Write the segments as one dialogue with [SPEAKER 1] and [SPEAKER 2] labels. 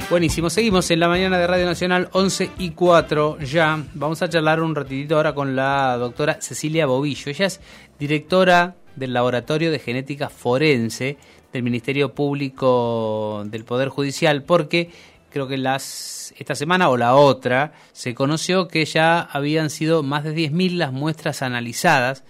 [SPEAKER 1] Buenísimo, seguimos en la mañana de Radio Nacional, 11:04 ya. Vamos a charlar un ratitito ahora con la doctora Cecilia Bobillo. Ella es directora del Laboratorio de Genética Forense del Ministerio Público del Poder Judicial, porque creo que esta semana o la otra se conoció que ya habían sido más de 10.000 las muestras analizadas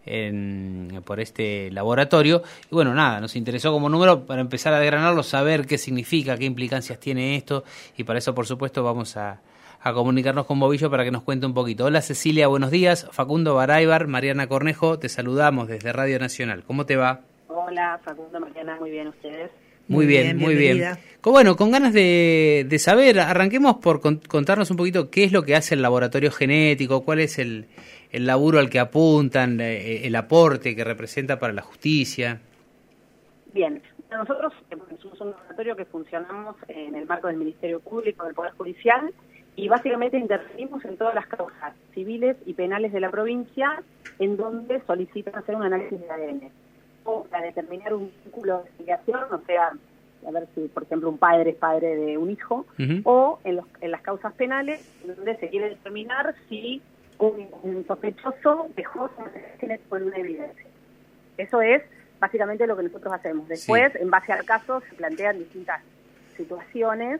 [SPEAKER 1] por este laboratorio. Y bueno, nada, nos interesó como número para empezar a desgranarlo, saber qué significa, qué implicancias tiene esto, y para eso, por supuesto, vamos a comunicarnos con Bobillo para que nos cuente un poquito. Hola Cecilia, buenos días. Facundo Baraybar, Mariana Cornejo, te saludamos desde Radio Nacional. ¿Cómo te va?
[SPEAKER 2] Hola Facundo, Mariana, muy bien, ¿ustedes?
[SPEAKER 1] Muy bien, muy bien. Bueno, con ganas de saber, arranquemos por contarnos un poquito qué es lo que hace el laboratorio genético, cuál es el laburo al que apuntan, el aporte que representa para la justicia.
[SPEAKER 2] Bien, nosotros somos un laboratorio que funcionamos en el marco del Ministerio Público del Poder Judicial y básicamente intervenimos en todas las causas civiles y penales de la provincia en donde solicitan hacer un análisis de ADN o para determinar un vínculo de filiación, o sea, a ver si, por ejemplo, un padre es padre de un hijo, o en las causas penales donde se quiere determinar si un sospechoso dejó genético en una evidencia. Eso es básicamente lo que nosotros hacemos. Después, en base al caso, se plantean distintas situaciones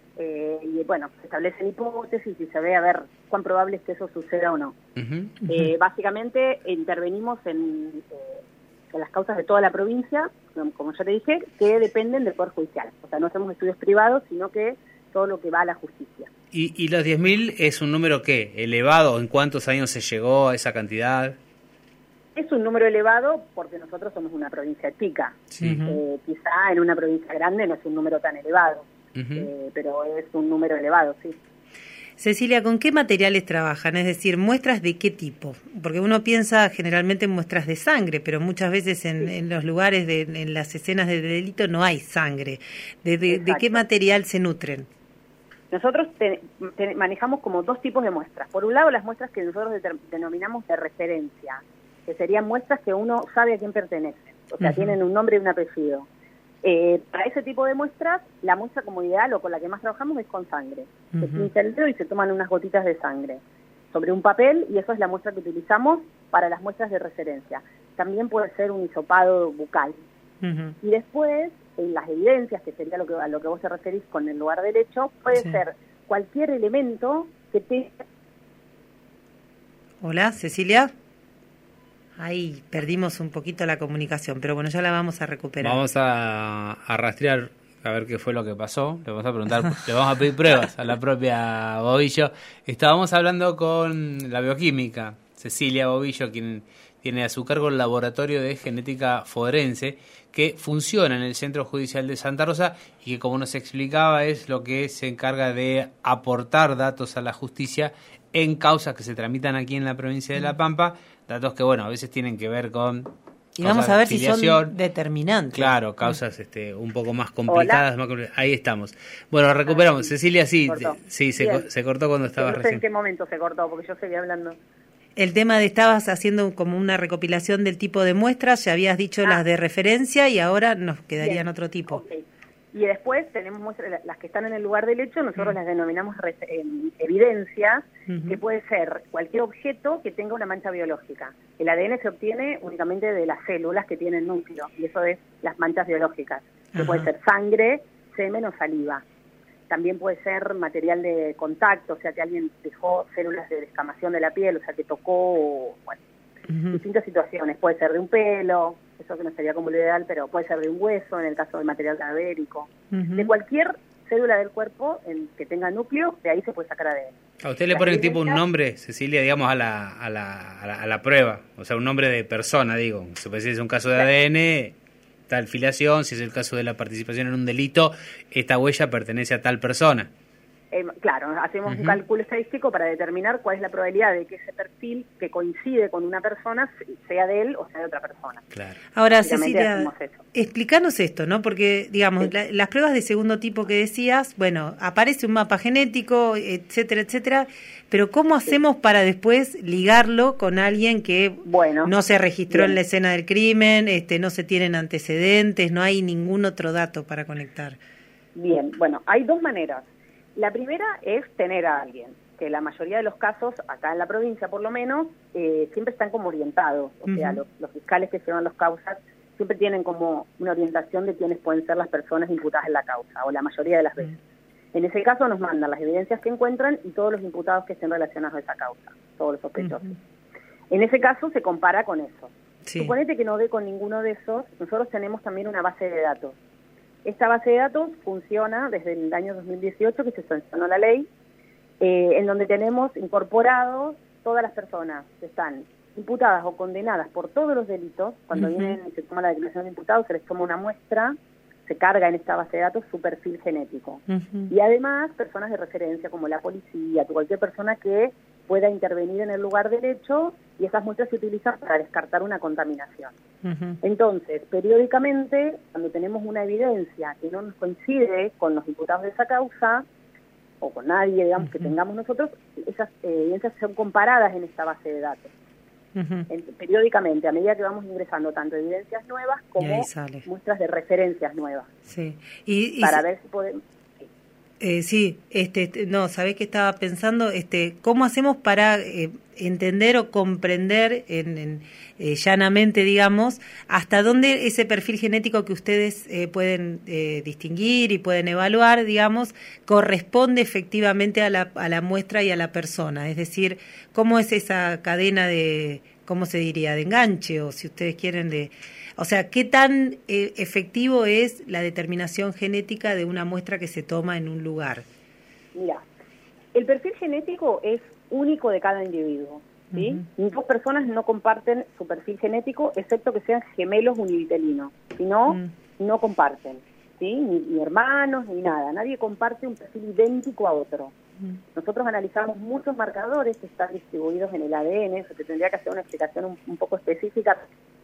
[SPEAKER 2] y, bueno, se establecen hipótesis y se ve a ver cuán probable es que eso suceda o no. Básicamente, intervenimos en las causas de toda la provincia, como ya te dije, que dependen del Poder Judicial. O sea, no hacemos estudios privados, sino que todo lo que va a la justicia.
[SPEAKER 1] ¿Y los 10.000 es un número qué? ¿Elevado? ¿En cuántos años se llegó a esa cantidad?
[SPEAKER 2] Es un número elevado porque nosotros somos una provincia chica. Sí. Quizá en una provincia grande no es un número tan elevado, pero es un número elevado, sí.
[SPEAKER 3] Cecilia, ¿con qué materiales trabajan? Es decir, ¿muestras de qué tipo? Porque uno piensa generalmente en muestras de sangre, pero muchas veces en los lugares, en las escenas de delito no hay sangre. ¿De qué material se nutren?
[SPEAKER 2] Nosotros manejamos como dos tipos de muestras. Por un lado, las muestras que nosotros denominamos de referencia, que serían muestras que uno sabe a quién pertenecen, o sea, tienen un nombre y un apellido. Para ese tipo de muestras, la muestra como ideal o con la que más trabajamos es con sangre. Se pincha el dedo y se toman unas gotitas de sangre sobre un papel y eso es la muestra que utilizamos para las muestras de referencia. También puede ser un hisopado bucal. Y después, en las evidencias, que sería a lo que vos te referís con el lugar del hecho, puede ser cualquier elemento que te...
[SPEAKER 3] Hola, Cecilia. Ahí perdimos un poquito la comunicación, pero bueno, ya la vamos a recuperar.
[SPEAKER 1] Vamos a rastrear a ver qué fue lo que pasó. Le vamos a preguntar, le vamos a pedir pruebas a la propia Bobillo. Estábamos hablando con la bioquímica Cecilia Bobillo, quien tiene a su cargo el Laboratorio de Genética Forense, que funciona en el Centro Judicial de Santa Rosa y que, como nos explicaba, es lo que se encarga de aportar datos a la justicia en causas que se tramitan aquí en la provincia de La Pampa, datos que, bueno, a veces tienen que ver con...
[SPEAKER 3] Y vamos a ver si son determinantes.
[SPEAKER 1] Claro, causas un poco más complicadas. Ahí estamos. Bueno, recuperamos. Cecilia, sí, se cortó cuando estabas recién.
[SPEAKER 2] No sé en qué momento se cortó, porque yo seguía hablando.
[SPEAKER 3] El tema de estabas haciendo como una recopilación del tipo de muestras, ya habías dicho las de referencia y ahora nos quedarían otro tipo.
[SPEAKER 2] Okay. Y después tenemos muestras, las que están en el lugar del hecho, nosotros las denominamos evidencias, que puede ser cualquier objeto que tenga una mancha biológica. El ADN se obtiene únicamente de las células que tienen núcleo, y eso es las manchas biológicas, que puede ser sangre, semen o saliva. También puede ser material de contacto, o sea, que alguien dejó células de descamación de la piel, o sea, que tocó, bueno, distintas situaciones. Puede ser de un pelo, eso que no sería como lo ideal, pero puede ser de un hueso, en el caso del material cadavérico. De cualquier célula del cuerpo que tenga núcleo, de ahí se puede sacar ADN.
[SPEAKER 1] ¿A usted le ponen tipo un nombre, Cecilia, digamos, a la prueba? O sea, un nombre de persona, digo. Si es un caso de ADN... tal filiación, si es el caso de la participación en un delito, esta huella pertenece a tal persona.
[SPEAKER 2] Claro, hacemos un cálculo estadístico para determinar cuál es la probabilidad de que ese perfil que coincide con una persona sea de él o sea de otra persona.
[SPEAKER 3] Claro. Ahora, Cecilia, explícanos esto, ¿no? Porque, digamos, las pruebas de segundo tipo que decías, bueno, aparece un mapa genético, etcétera, etcétera, pero ¿cómo hacemos para después ligarlo con alguien que no se registró en la escena del crimen, no se tienen antecedentes, no hay ningún otro dato para conectar?
[SPEAKER 2] Bien, bueno, hay dos maneras. La primera es tener a alguien, que la mayoría de los casos, acá en la provincia por lo menos, siempre están como orientados. O sea, los fiscales que llevan las causas siempre tienen como una orientación de quiénes pueden ser las personas imputadas en la causa, o la mayoría de las veces. En ese caso nos mandan las evidencias que encuentran y todos los imputados que estén relacionados a esa causa, todos los sospechosos. En ese caso se compara con eso. Sí. Suponete que no dé con ninguno de esos, nosotros tenemos también una base de datos. Esta base de datos funciona desde el año 2018, que se sancionó la ley, en donde tenemos incorporados todas las personas que están imputadas o condenadas por todos los delitos. Cuando vienen y se toma la declaración de imputados, se les toma una muestra, se carga en esta base de datos su perfil genético. Y además, personas de referencia como la policía, cualquier persona que pueda intervenir en el lugar del hecho, y esas muestras se utilizan para descartar una contaminación. Entonces, periódicamente, cuando tenemos una evidencia que no nos coincide con los imputados de esa causa, o con nadie, digamos, que tengamos nosotros, esas evidencias son comparadas en esta base de datos. Periódicamente, a medida que vamos ingresando tanto evidencias nuevas como muestras de referencias nuevas.
[SPEAKER 3] Sí.
[SPEAKER 2] Para ver si podemos...
[SPEAKER 3] no, ¿sabés qué estaba pensando? ¿Cómo hacemos para entender o comprender llanamente, digamos, hasta dónde ese perfil genético que ustedes pueden distinguir y pueden evaluar, digamos, corresponde efectivamente a la muestra y a la persona? Es decir, ¿cómo es esa cadena de, cómo se diría, de enganche, o si ustedes quieren, o sea, ¿qué tan efectivo es la determinación genética de una muestra que se toma en un lugar?
[SPEAKER 2] Mira, el perfil genético es único de cada individuo, ¿sí? Dos personas no comparten su perfil genético, excepto que sean gemelos univitelinos. Si no, no comparten, ¿sí? Ni hermanos, ni nada. Nadie comparte un perfil idéntico a otro. Nosotros analizamos muchos marcadores que están distribuidos en el ADN, eso te tendría que hacer una explicación un poco específica.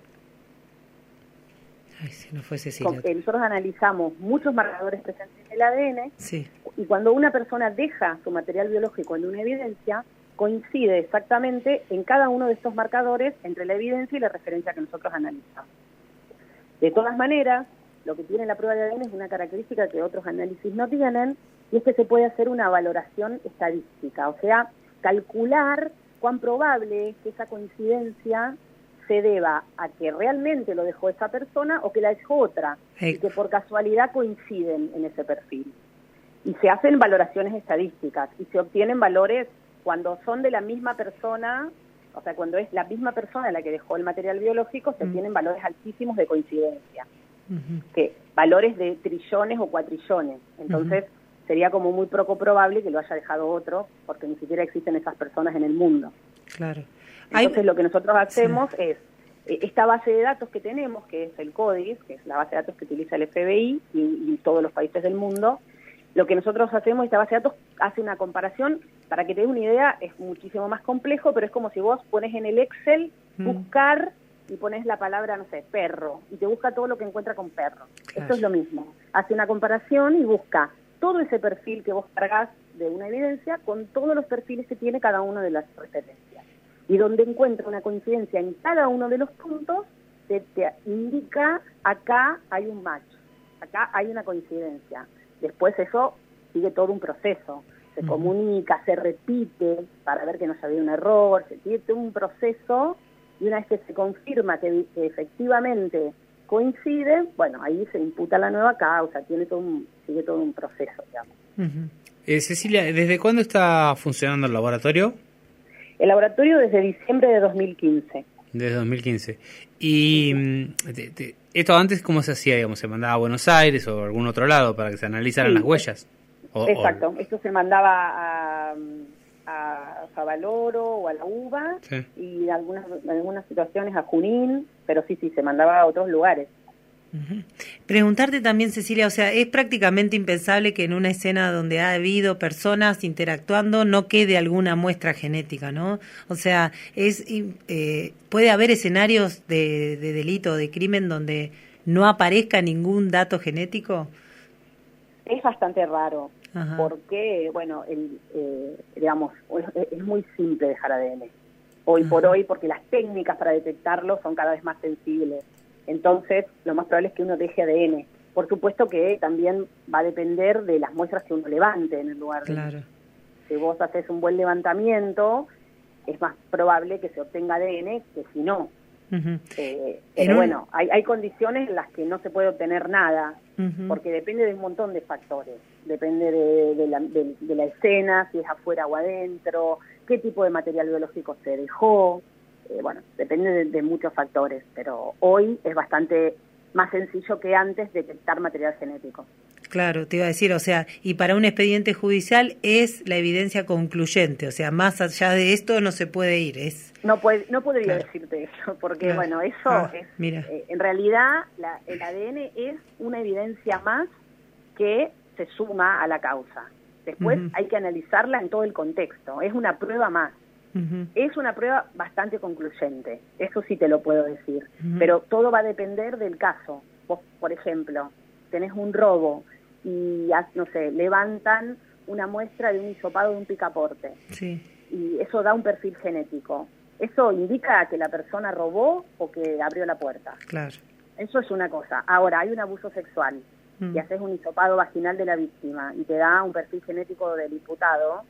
[SPEAKER 3] Ay, si no fue Cecilia.
[SPEAKER 2] Nosotros analizamos muchos marcadores presentes en el ADN, y cuando una persona deja su material biológico en una evidencia, coincide exactamente en cada uno de estos marcadores entre la evidencia y la referencia que nosotros analizamos. De todas maneras, lo que tiene la prueba de ADN es una característica que otros análisis no tienen, y es que se puede hacer una valoración estadística, o sea, calcular cuán probable es que esa coincidencia se deba a que realmente lo dejó esa persona o que la dejó otra, y que por casualidad coinciden en ese perfil. Y se hacen valoraciones estadísticas y se obtienen valores cuando son de la misma persona, o sea, cuando es la misma persona la que dejó el material biológico, se obtienen valores altísimos de coincidencia, que valores de trillones o cuatrillones. Entonces, sería como muy poco probable que lo haya dejado otro, porque ni siquiera existen esas personas en el mundo.
[SPEAKER 3] Claro.
[SPEAKER 2] Entonces lo que nosotros hacemos es, esta base de datos que tenemos, que es el CODIS, que es la base de datos que utiliza el FBI y todos los países del mundo, lo que nosotros hacemos, esta base de datos hace una comparación, para que te des una idea, es muchísimo más complejo, pero es como si vos pones en el Excel, buscar, y pones la palabra, no sé, perro, y te busca todo lo que encuentra con perro. Claro. Esto es lo mismo, hace una comparación y busca todo ese perfil que vos cargas de una evidencia con todos los perfiles que tiene cada una de las referencias. Y donde encuentra una coincidencia en cada uno de los puntos, te indica, acá hay un match, acá hay una coincidencia. Después eso sigue todo un proceso, se comunica, se repite para ver que no haya habido un error, se sigue todo un proceso, y una vez que se confirma que efectivamente coincide, bueno, ahí se imputa la nueva causa, sigue todo un proceso, digamos.
[SPEAKER 1] Cecilia, ¿desde cuándo está funcionando el laboratorio?
[SPEAKER 2] El laboratorio desde diciembre de 2015.
[SPEAKER 1] Desde 2015. ¿Y esto antes cómo se hacía? Digamos, ¿se mandaba a Buenos Aires o a algún otro lado para que se analizaran las huellas?
[SPEAKER 2] Exacto, esto se mandaba a Favaloro o a la UBA, y en algunas situaciones a Junín, pero sí, se mandaba a otros lugares.
[SPEAKER 3] Preguntarte también, Cecilia, o sea, es prácticamente impensable que en una escena donde ha habido personas interactuando no quede alguna muestra genética, ¿no? O sea, puede haber escenarios de delito o de crimen donde no aparezca ningún dato genético.
[SPEAKER 2] Es bastante raro, porque, bueno, digamos, es muy simple dejar ADN hoy por hoy, porque las técnicas para detectarlo son cada vez más sensibles. Entonces, lo más probable es que uno deje ADN. Por supuesto que también va a depender de las muestras que uno levante en el lugar.
[SPEAKER 3] Claro.
[SPEAKER 2] Si vos haces un buen levantamiento, es más probable que se obtenga ADN que si no. Pero bueno, hay condiciones en las que no se puede obtener nada, porque depende de un montón de factores. Depende de la escena, si es afuera o adentro, qué tipo de material biológico se dejó. Bueno, depende de muchos factores, pero hoy es bastante más sencillo que antes detectar material genético.
[SPEAKER 3] Claro, te iba a decir, o sea, y para un expediente judicial es la evidencia concluyente, o sea, más allá de esto no se puede ir, es...
[SPEAKER 2] No podría decirte eso, porque bueno, eso es...
[SPEAKER 3] Mira.
[SPEAKER 2] En realidad, el ADN es una evidencia más que se suma a la causa. Después hay que analizarla en todo el contexto, es una prueba más. Es una prueba bastante concluyente, eso sí te lo puedo decir, pero todo va a depender del caso. Vos, por ejemplo, tenés un robo y, no sé, levantan una muestra de un hisopado de un picaporte, y eso da un perfil genético. ¿Eso indica que la persona robó o que abrió la puerta?
[SPEAKER 3] Claro.
[SPEAKER 2] Eso es una cosa. Ahora, hay un abuso sexual y haces un hisopado vaginal de la víctima y te da un perfil genético del imputado.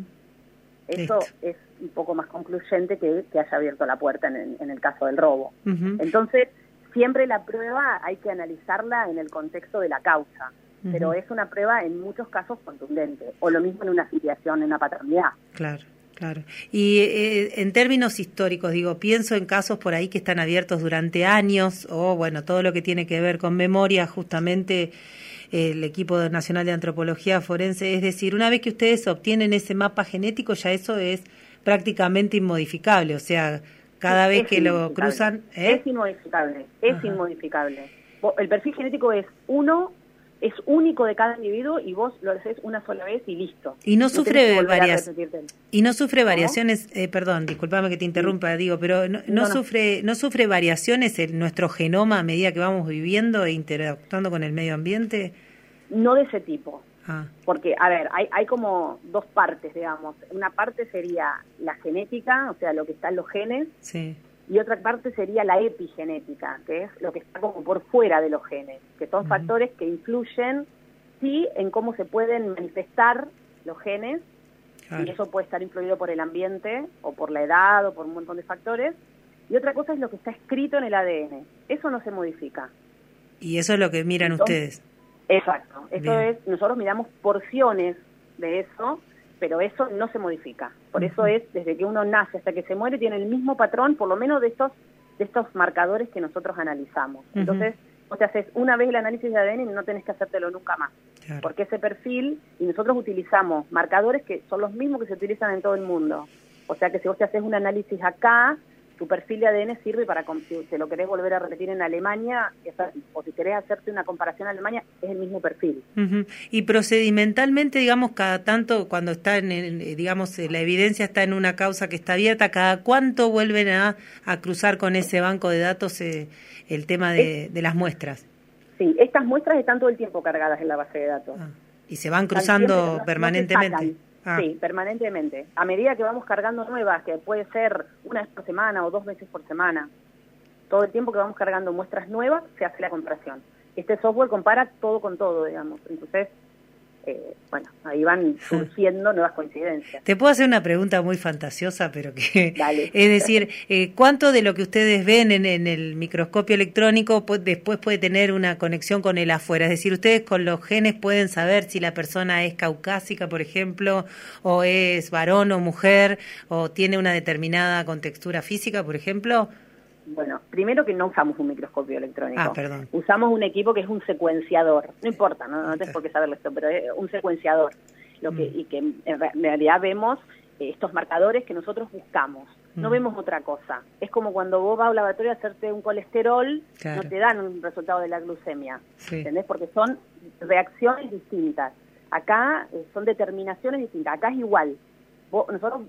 [SPEAKER 2] Eso es un poco más concluyente que haya abierto la puerta en el caso del robo. Entonces, siempre la prueba hay que analizarla en el contexto de la causa, pero es una prueba en muchos casos contundente, o lo mismo en una filiación, en una paternidad.
[SPEAKER 3] Claro. Claro. Y en términos históricos, digo, pienso en casos por ahí que están abiertos durante años, o bueno, todo lo que tiene que ver con memoria, justamente el equipo nacional de antropología forense, es decir, una vez que ustedes obtienen ese mapa genético, ya eso es prácticamente inmodificable, o sea, cada vez que lo cruzan...
[SPEAKER 2] Es inmodificable, es inmodificable. El perfil genético es único de cada individuo y vos lo haces una sola vez y listo.
[SPEAKER 3] Y no sufre variaciones, perdón, discúlpame que te interrumpa, digo, pero no sufre variaciones en nuestro genoma a medida que vamos viviendo e interactuando con el medio ambiente.
[SPEAKER 2] No de ese tipo. Porque, a ver, hay como dos partes, digamos. Una parte sería la genética, o sea, lo que está en los genes.
[SPEAKER 3] Sí.
[SPEAKER 2] Y otra parte sería la epigenética, que es lo que está como por fuera de los genes, que son factores que influyen, sí, en cómo se pueden manifestar los genes, y eso puede estar influido por el ambiente, o por la edad, o por un montón de factores. Y otra cosa es lo que está escrito en el ADN. Eso no se modifica.
[SPEAKER 3] Y eso es lo que miran ustedes.
[SPEAKER 2] Exacto. Eso es, nosotros miramos porciones de eso, pero eso no se modifica. Por eso es, desde que uno nace hasta que se muere, tiene el mismo patrón, por lo menos de estos marcadores que nosotros analizamos. Entonces, vos te haces una vez el análisis de ADN y no tenés que hacértelo nunca más. Claro. Porque ese perfil, y nosotros utilizamos marcadores que son los mismos que se utilizan en todo el mundo. O sea que si vos te haces un análisis acá, tu perfil de ADN sirve para, si te lo querés volver a repetir en Alemania, o si querés hacerte una comparación a Alemania, es el mismo perfil.
[SPEAKER 3] Y procedimentalmente, digamos, cada tanto, cuando está digamos, la evidencia está en una causa que está abierta, ¿cada cuánto vuelven a cruzar con ese banco de datos el tema de las muestras? Sí,
[SPEAKER 2] estas muestras están todo el tiempo cargadas en la base de datos.
[SPEAKER 3] ¿Y se van cruzando permanentemente?
[SPEAKER 2] Sí, permanentemente. A medida que vamos cargando nuevas, que puede ser una vez por semana o 2 veces por semana, todo el tiempo que vamos cargando muestras nuevas, se hace la comparación. Este software compara todo con todo, digamos. Entonces, bueno, ahí van surgiendo nuevas coincidencias.
[SPEAKER 3] Te puedo hacer una pregunta muy fantasiosa, pero que...
[SPEAKER 2] Dale.
[SPEAKER 3] Es decir, ¿cuánto de lo que ustedes ven en el microscopio electrónico después puede tener una conexión con el afuera? Es decir, ustedes con los genes pueden saber si la persona es caucásica, por ejemplo, o es varón o mujer, o tiene una determinada contextura física, por ejemplo.
[SPEAKER 2] Bueno, primero que no usamos un microscopio electrónico.
[SPEAKER 3] Perdón.
[SPEAKER 2] Usamos un equipo que es un secuenciador. No importa, no tenés por qué saberlo esto, pero es un secuenciador. Y que en realidad vemos estos marcadores que nosotros buscamos. No vemos otra cosa. Es como cuando vos vas a un laboratorio a hacerte un colesterol, no te dan un resultado de la glucemia. ¿Entendés? Porque son reacciones distintas. Acá son determinaciones distintas. Acá es igual. Nosotros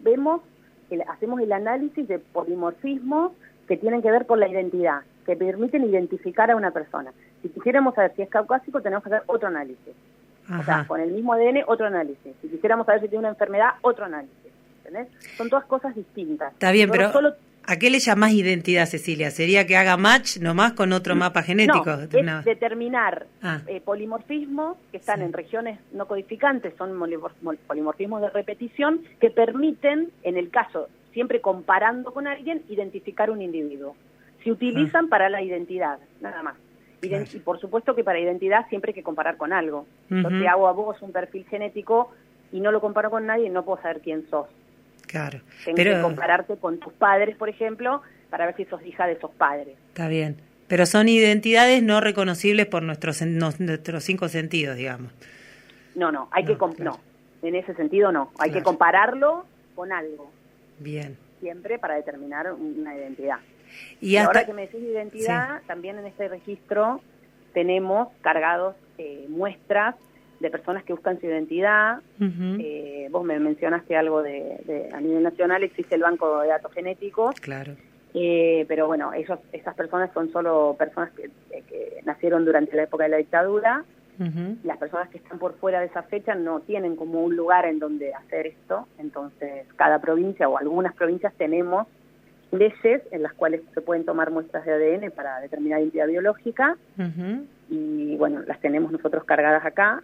[SPEAKER 2] hacemos el análisis de polimorfismo que tienen que ver con la identidad, que permiten identificar a una persona. Si quisiéramos saber si es caucásico, tenemos que hacer otro análisis. O sea, con el mismo ADN, otro análisis. Si quisiéramos saber si tiene una enfermedad, otro análisis. ¿Entendés? Son todas cosas distintas.
[SPEAKER 3] Está bien, pero ¿A qué le llamás identidad, Cecilia? ¿Sería que haga match nomás con otro mapa genético?
[SPEAKER 2] No, es determinar polimorfismos que están en regiones no codificantes, son polimorfismos de repetición que permiten, en el caso, siempre comparando con alguien, identificar un individuo. Se utilizan para la identidad, nada más. Y por supuesto que para identidad siempre hay que comparar con algo. Yo te hago a vos un perfil genético y no lo comparo con nadie, no puedo saber quién sos.
[SPEAKER 3] Claro.
[SPEAKER 2] Tengo que compararte con tus padres, por ejemplo, para ver si sos hija de esos padres.
[SPEAKER 3] Está bien. Pero son identidades no reconocibles por nuestros 5 sentidos, digamos.
[SPEAKER 2] No, hay que no, en ese sentido no. Hay que compararlo con algo.
[SPEAKER 3] Bien.
[SPEAKER 2] Siempre para determinar una identidad.
[SPEAKER 3] Y
[SPEAKER 2] ahora que me decís identidad, también en este registro tenemos cargados muestras de personas que buscan su identidad. Vos me mencionaste algo de a nivel nacional, existe el Banco de Datos Genéticos.
[SPEAKER 3] Claro.
[SPEAKER 2] Pero bueno, esas personas son solo personas que nacieron durante la época de la dictadura. Las personas que están por fuera de esa fecha no tienen como un lugar en donde hacer esto. Entonces, cada provincia o algunas provincias tenemos leyes en las cuales se pueden tomar muestras de ADN para determinar identidad biológica. Y bueno, las tenemos nosotros cargadas acá.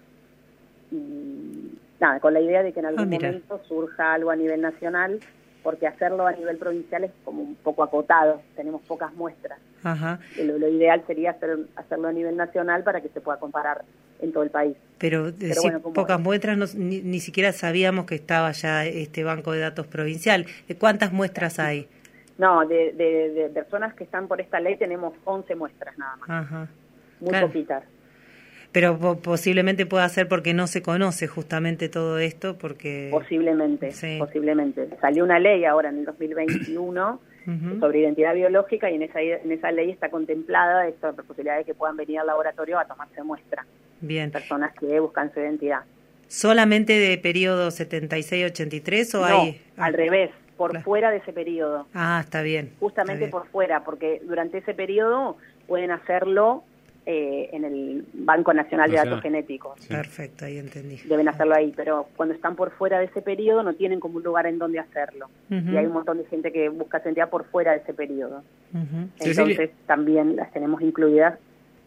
[SPEAKER 2] Y nada, con la idea de que en algún momento surja algo a nivel nacional, porque hacerlo a nivel provincial es como un poco acotado, tenemos pocas muestras. Lo ideal sería hacerlo a nivel nacional para que se pueda comparar en todo el país.
[SPEAKER 3] Pero bueno, pocas muestras, ni siquiera sabíamos que estaba ya este banco de datos provincial. ¿De cuántas muestras hay?
[SPEAKER 2] No, de personas que están por esta ley tenemos 11 muestras nada más. Muy poquitas.
[SPEAKER 3] Pero posiblemente pueda ser porque no se conoce justamente todo esto, porque...
[SPEAKER 2] Posiblemente. Salió una ley ahora en el 2021 sobre identidad biológica y en esa ley está contemplada esta posibilidad de que puedan venir al laboratorio a tomarse muestra.
[SPEAKER 3] Bien.
[SPEAKER 2] Personas que buscan su identidad.
[SPEAKER 3] ¿Solamente de periodo 76-83 o
[SPEAKER 2] no,
[SPEAKER 3] hay...?
[SPEAKER 2] al revés, por fuera de ese periodo.
[SPEAKER 3] Está bien.
[SPEAKER 2] Justamente por fuera, porque durante ese periodo pueden hacerlo en el Banco Nacional de Datos Genéticos.
[SPEAKER 3] Sí. Perfecto, ahí entendí.
[SPEAKER 2] Deben hacerlo ahí, pero cuando están por fuera de ese periodo no tienen como un lugar en donde hacerlo. Y hay un montón de gente que busca su identidad por fuera de ese periodo. Entonces también las tenemos incluidas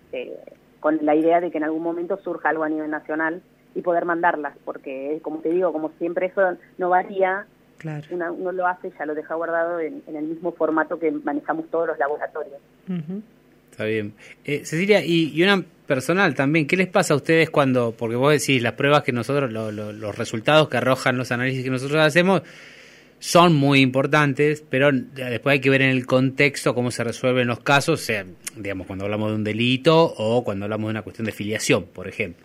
[SPEAKER 2] con la idea de que en algún momento surja algo a nivel nacional y poder mandarlas, porque como te digo, como siempre eso no varía.
[SPEAKER 3] Claro.
[SPEAKER 2] Uno lo hace y ya lo deja guardado en el mismo formato que manejamos todos los laboratorios.
[SPEAKER 1] Está bien. Cecilia, y una personal también, ¿qué les pasa a ustedes cuando, porque vos decís, las pruebas que nosotros, los resultados que arrojan los análisis que nosotros hacemos son muy importantes, pero después hay que ver en el contexto cómo se resuelven los casos, sea, digamos, cuando hablamos de un delito o cuando hablamos de una cuestión de filiación, por ejemplo.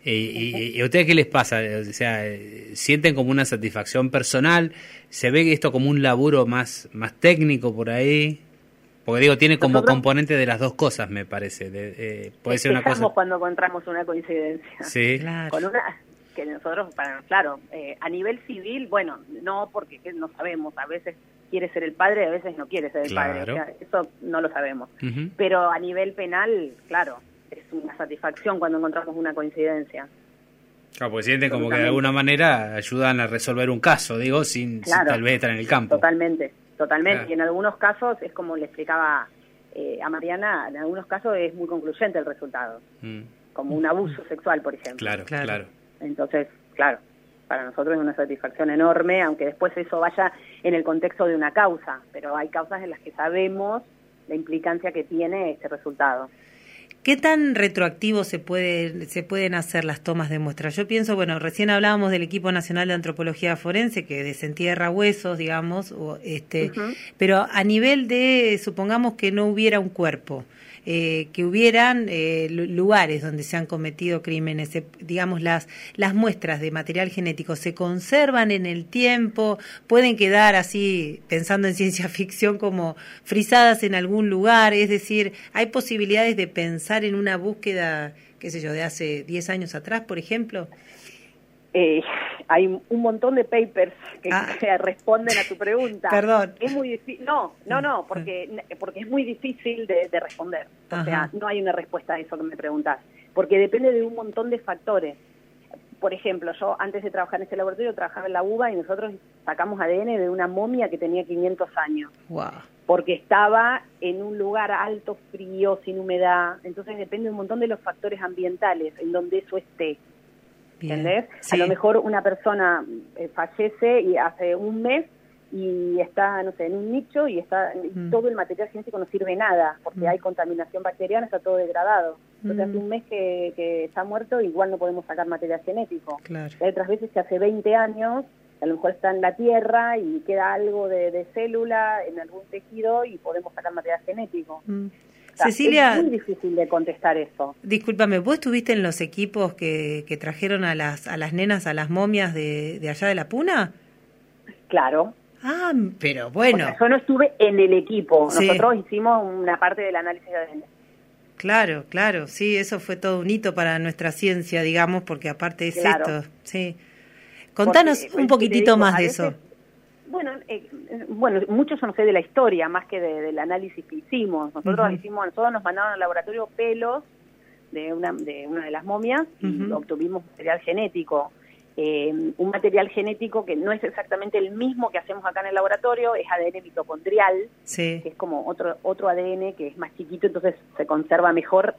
[SPEAKER 1] ¿Y a ustedes qué les pasa? O sea, ¿sienten como una satisfacción personal? ¿Se ve esto como un laburo más técnico por ahí? Porque digo, tiene como componente de las dos cosas, me parece. Puede ser una cosa...
[SPEAKER 2] cuando encontramos una coincidencia.
[SPEAKER 1] Sí.
[SPEAKER 3] Claro.
[SPEAKER 2] Con una que nosotros, claro, a nivel civil, bueno, no, porque no sabemos. A veces quiere ser el padre, a veces no quiere ser el padre. O sea, eso no lo sabemos. Pero a nivel penal, claro, es una satisfacción cuando encontramos una coincidencia.
[SPEAKER 1] Claro, porque sienten como que de alguna manera ayudan a resolver un caso, digo, sin tal vez estar en el campo.
[SPEAKER 2] Totalmente.
[SPEAKER 1] Claro.
[SPEAKER 2] Y en algunos casos, es como le explicaba a Mariana, en algunos casos es muy concluyente el resultado, como un abuso sexual, por ejemplo.
[SPEAKER 1] Claro.
[SPEAKER 2] Entonces, claro, para nosotros es una satisfacción enorme, aunque después eso vaya en el contexto de una causa, pero hay causas en las que sabemos la implicancia que tiene este resultado.
[SPEAKER 3] ¿Qué tan retroactivo se pueden hacer las tomas de muestras? Yo pienso, bueno, recién hablábamos del Equipo Nacional de Antropología Forense, que desentierra huesos, digamos, pero a nivel de, supongamos que no hubiera un cuerpo, que hubieran lugares donde se han cometido crímenes, digamos, las muestras de material genético se conservan en el tiempo, pueden quedar así, pensando en ciencia ficción, como frisadas en algún lugar, es decir, hay posibilidades de pensar en una búsqueda, qué sé yo, de hace 10 años atrás, por ejemplo.
[SPEAKER 2] Hay un montón de papers que responden a tu pregunta.
[SPEAKER 3] Perdón.
[SPEAKER 2] Es muy difícil. No, porque es muy difícil de responder. O sea, no hay una respuesta a eso que me preguntás, porque depende de un montón de factores. por ejemplo, yo antes de trabajar en este laboratorio trabajaba en la UBA y nosotros sacamos ADN de una momia que tenía 500 años.
[SPEAKER 3] Wow.
[SPEAKER 2] Porque estaba en un lugar alto, frío, sin humedad. Entonces depende un montón de los factores ambientales en donde eso esté. Bien. ¿Entendés? Sí. A lo mejor una persona fallece y hace un mes y está, no sé, en un nicho y está todo el material genético no sirve nada porque hay contaminación bacteriana, está todo degradado. Entonces hace un mes que está muerto, igual no podemos sacar material genético. Claro. Hay otras veces que hace 20 años, a lo mejor está en la tierra y queda algo de célula en algún tejido y podemos sacar material genético. O sea, Cecilia, es muy difícil de contestar eso.
[SPEAKER 3] Discúlpame, ¿vos estuviste en los equipos que trajeron a las nenas, a las momias de allá de la Puna?
[SPEAKER 2] Claro.
[SPEAKER 3] Ah, pero bueno.
[SPEAKER 2] Porque yo no estuve en el equipo. Sí. Nosotros hicimos una parte del análisis de ADN.
[SPEAKER 3] Claro, claro, sí, eso fue todo un hito para nuestra ciencia, digamos, porque aparte es esto, sí. Contanos un poquitito más de eso.
[SPEAKER 2] Bueno, mucho yo no sé de la historia, más que del análisis que hicimos. Nosotros nosotros nos mandaron al laboratorio pelos de una de las momias y obtuvimos material genético. Un material genético que no es exactamente el mismo que hacemos acá en el laboratorio, es ADN mitocondrial, que es como otro ADN que es más chiquito, entonces se conserva mejor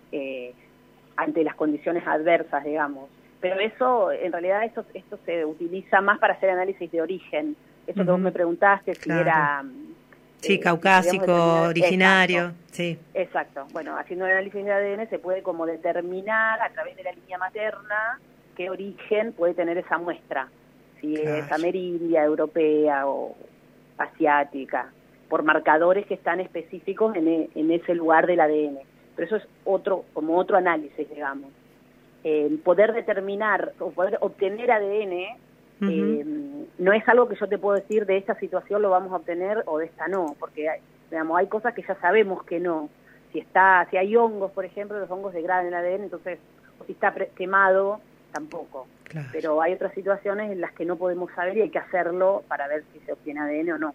[SPEAKER 2] ante las condiciones adversas, digamos. Pero eso, en realidad, esto se utiliza más para hacer análisis de origen. Eso que vos me preguntaste, si era...
[SPEAKER 3] Sí, caucásico, originario, exacto. Sí.
[SPEAKER 2] Exacto. Bueno, haciendo el análisis de ADN se puede como determinar a través de la línea materna qué origen puede tener esa muestra, si es amerindia, europea o asiática, por marcadores que están específicos en ese lugar del ADN. Pero eso es como otro análisis, digamos. Poder determinar o poder obtener ADN no es algo que yo te puedo decir de esta situación lo vamos a obtener o de esta no, porque hay cosas que ya sabemos que no. Si hay hongos, por ejemplo, los hongos degradan el ADN, entonces, o si está quemado, tampoco. Claro. Pero hay otras situaciones en las que no podemos saber y hay que hacerlo para ver si se obtiene ADN o no.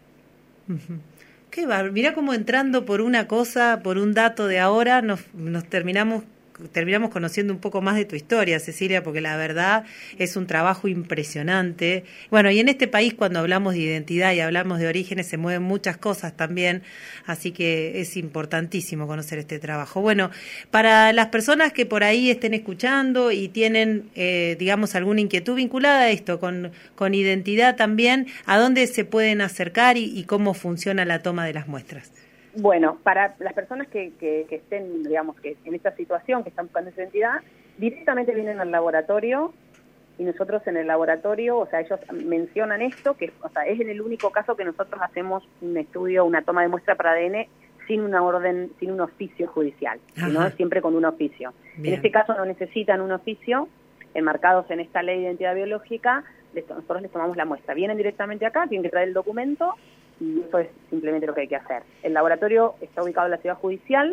[SPEAKER 3] Qué bárbaro. Mirá cómo entrando por una cosa, por un dato de ahora, nos terminamos conociendo un poco más de tu historia, Cecilia, porque la verdad es un trabajo impresionante. Bueno, y en este país cuando hablamos de identidad y hablamos de orígenes se mueven muchas cosas también, así que es importantísimo conocer este trabajo. Bueno, para las personas que por ahí estén escuchando y tienen, digamos, alguna inquietud vinculada a esto, con identidad también, ¿a dónde se pueden acercar y cómo funciona la toma de las muestras?
[SPEAKER 2] Bueno, para las personas que estén, digamos, que en esta situación, que están buscando esa identidad, directamente vienen al laboratorio y nosotros en el laboratorio, o sea, ellos mencionan esto, que es en el único caso que nosotros hacemos un estudio, una toma de muestra para ADN sin una orden, sin un oficio judicial, sino siempre con un oficio. Bien. En este caso no necesitan un oficio, enmarcados en esta ley de identidad biológica, nosotros les tomamos la muestra. Vienen directamente acá, tienen que traer el documento, y eso es simplemente lo que hay que hacer. El laboratorio está ubicado en la ciudad judicial,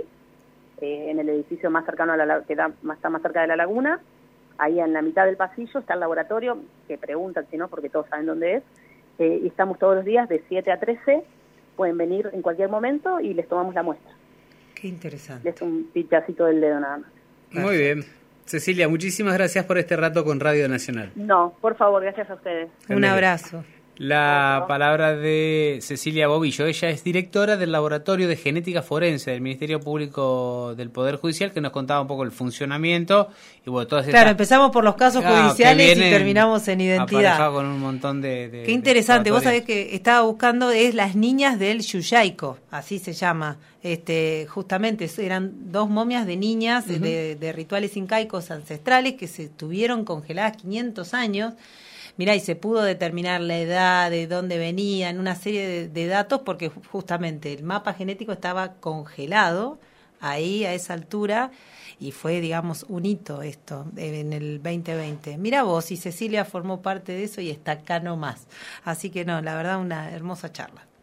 [SPEAKER 2] en el edificio más cercano está más cerca de la laguna. Ahí en la mitad del pasillo está el laboratorio, que preguntan si no, porque todos saben dónde es. Y estamos todos los días de 7 a 13. Pueden venir en cualquier momento y les tomamos la muestra.
[SPEAKER 3] Qué interesante.
[SPEAKER 2] Es un pinchacito del dedo nada más.
[SPEAKER 1] Muy bien. Cecilia, muchísimas gracias por este rato con Radio Nacional.
[SPEAKER 2] No, por favor, gracias a ustedes.
[SPEAKER 3] Un abrazo.
[SPEAKER 1] La palabra de Cecilia Bovillo. Ella es directora del Laboratorio de Genética Forense del Ministerio Público del Poder Judicial, que nos contaba un poco el funcionamiento. Y bueno, todas estas...
[SPEAKER 3] Claro, empezamos por los casos judiciales y terminamos en identidad.
[SPEAKER 1] Con un montón de
[SPEAKER 3] Qué interesante. Vos sabés que estaba buscando, es las niñas del Yuyaico, así se llama. Justamente eran 2 momias de niñas de rituales incaicos ancestrales que se tuvieron congeladas 500 años. Mirá, y se pudo determinar la edad, de dónde venían, una serie de datos, porque justamente el mapa genético estaba congelado ahí a esa altura y fue, digamos, un hito esto en el 2020. Mirá vos, y Cecilia formó parte de eso y está acá nomás. Así que no, la verdad, una hermosa charla.